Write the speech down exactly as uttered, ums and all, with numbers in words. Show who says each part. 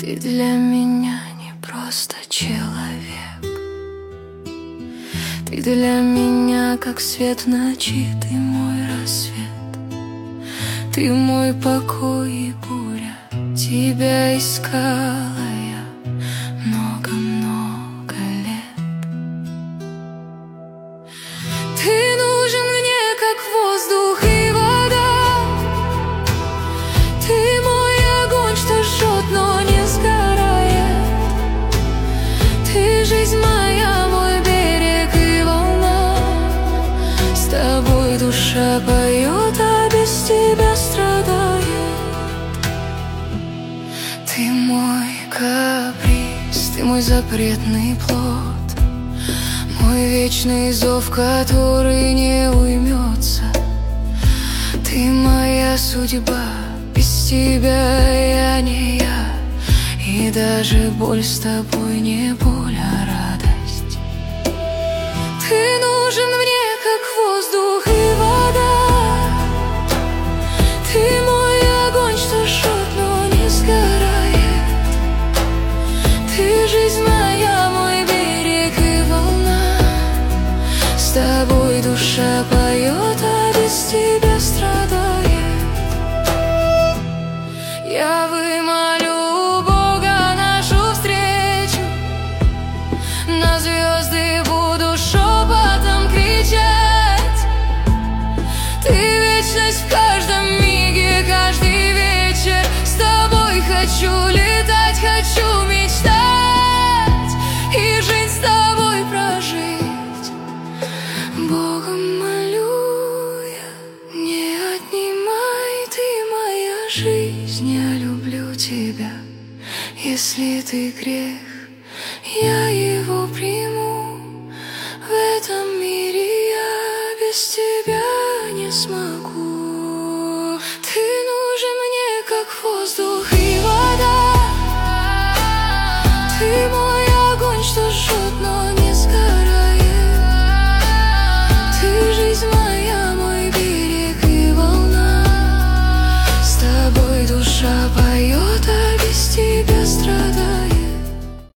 Speaker 1: Ты для меня не просто человек. Ты для меня как свет в ночи, ты мой рассвет. Ты мой покой и буря, тебя искала я много-много лет. Ты нужен мне как воздух и вода. Ты мой огонь, что жжет, но не сгорает. Ты жизнь моя, мой берег и волна. С тобой душа поет, а без тебя страдает. Ты мой каприз, ты мой запретный плод, мой вечный зов, который не уймется. Ты моя судьба, без тебя я не я. И даже боль с тобой не боль, а радость. Ты нужен мне как воздух и вода. Ты мой огонь, что жжет, но не сгорает. Ты жизнь моя, мой берег и волна. С тобой душа поет, а без тебя страдает. Я вымолю у Бога нашу встречу, на звезды буду шепотом кричать. Ты вечность в каждом миге, каждый вечер. С тобой хочу летать, хочу мечтать и жизнь с тобой прожить. Богом молю я, не отнимай ты моя жизнь. Я люблю тебя, если ты грех, я его приму. В этом мире я без тебя.